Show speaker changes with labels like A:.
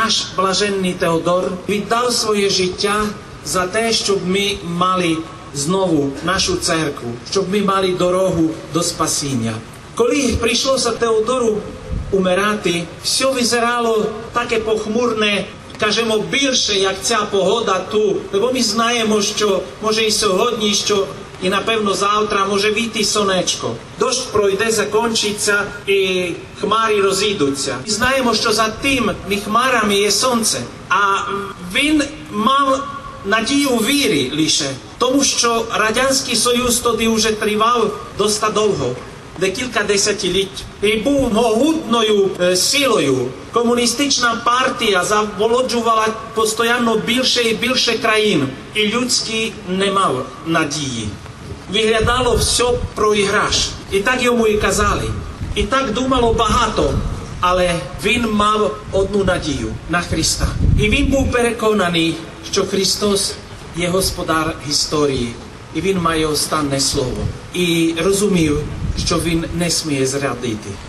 A: наш блаженний Теодор віддав своє життя за те, щоб ми мали знову нашу церкву, щоб ми мали дорогу до спасіння. Коли прийшлося Теодору умирати, все визирало таке похмурне, кажемо, більше, як ця погода тут. Бо ми знаємо, що може і сьогодні, що і напевно завтра може вийти сонечко. Дощ пройде, закінчиться і хмари розійдуться. І знаємо, що за тими хмарами є сонце. А він мав надію віри лише, тому що Радянський Союз тоді вже тривав досить довго, декілька десятиліть. І був могутною силою. Комуністична партія заволоджувала постійно більше і більше країн. І людський не мав надії. Виглядало все проіграш. І так йому і казали. І так думало багато. Але він мав одну надію на Христа. І він був переконаний, що Христос є господар історії. І він має останнє слово. І розумів, що він не сміє зрадити.